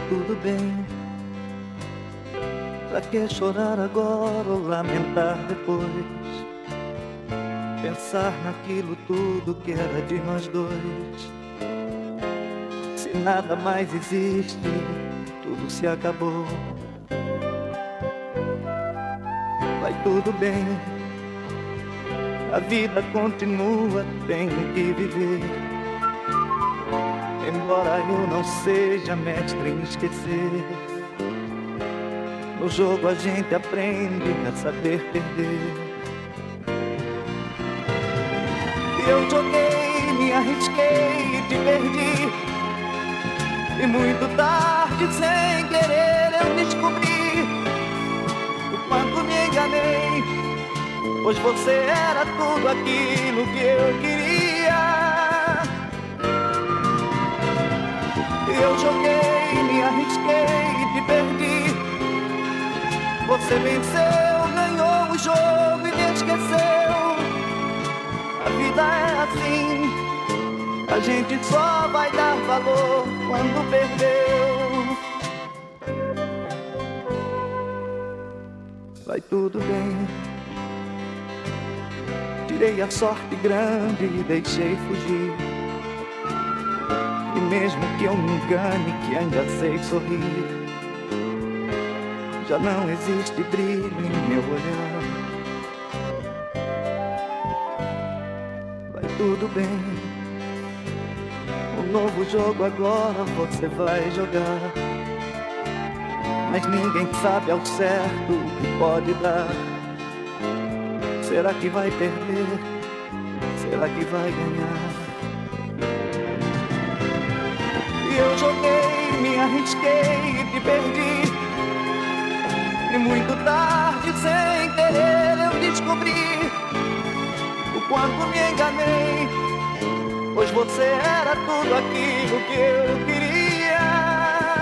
tudo bem. Pra que chorar agora ou lamentar depois? Pensar naquilo tudo que era de nós dois. Se nada mais existe, tudo se acabou. Vai tudo bem, a vida continua, tenho que viver. Embora eu não seja mestre em esquecer, no jogo a gente aprende a saber perder. Eu joguei, me arrisquei e te perdi. E muito tarde, sem querer, eu descobri o quanto me enganei, pois você era tudo aquilo que eu queria. Eu joguei, me arrisquei e te perdi. Você venceu, ganhou o jogo e me esqueceu. A vida é assim, a gente só vai dar valor quando perdeu. Vai tudo bem, tirei a sorte grande e deixei fugir. E mesmo que eu me engane, que ainda sei sorrir, já não existe brilho em meu olhar. Vai tudo bem, um novo jogo agora você vai jogar. Mas ninguém sabe ao certo o que pode dar. Será que vai perder? Será que vai ganhar? E eu joguei, me arrisquei e te perdi. E muito tarde, sem querer, eu descobri o quanto me enganei, pois você era tudo aquilo que eu queria.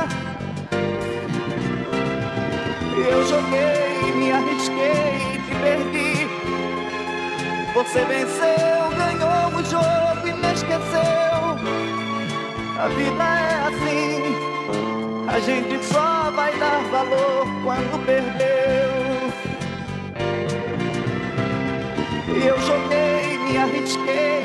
Eu joguei, me arrisquei e te perdi. Você venceu, ganhou o jogo e me esqueceu. A vida é assim, a gente só vai dar valor quando perdeu. Eu joguei, me arrisquei